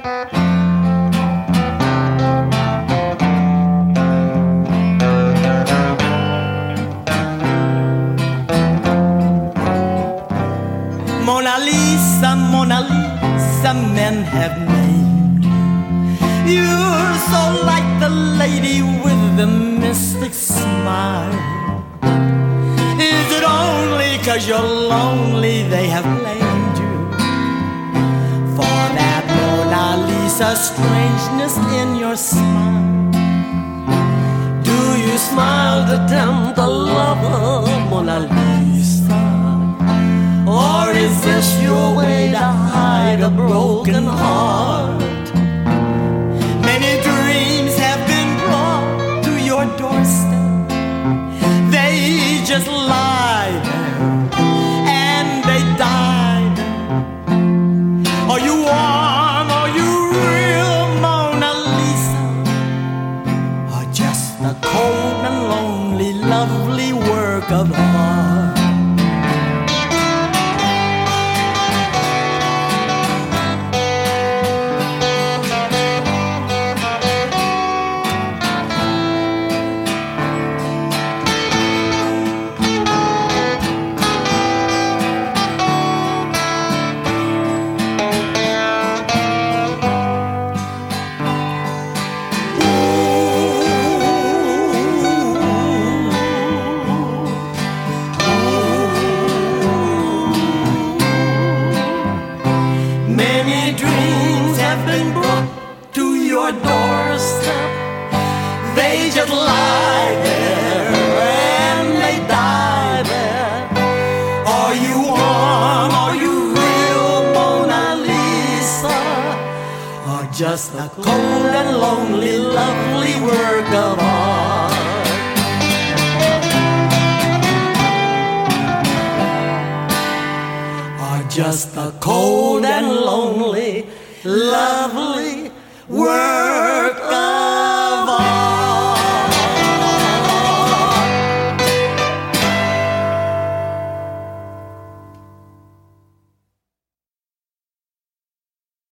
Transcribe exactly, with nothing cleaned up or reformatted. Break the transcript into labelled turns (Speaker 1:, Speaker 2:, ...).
Speaker 1: Mona Lisa, Mona Lisa, men have named you. You're so like the lady with the mystic smile. Is it only 'cause you're lonely they have blamed you for that Mona Lisa strangeness in your smile? Do you smile to tempt a lover, Mona Lisa? Or is this your way to hide a broken heart? Many dreams have been brought to your doorstep. They just lie there and they die there. Are you warm? Are you real, Mona Lisa? Or just a cold and lonely, lovely work of art? Many dreams have been brought to your doorstep. They just lie there and they die there. Are you warm? Are you real, Mona Lisa? Or just a cold and lonely, lovely work of art? Just a cold and lonely, lovely world.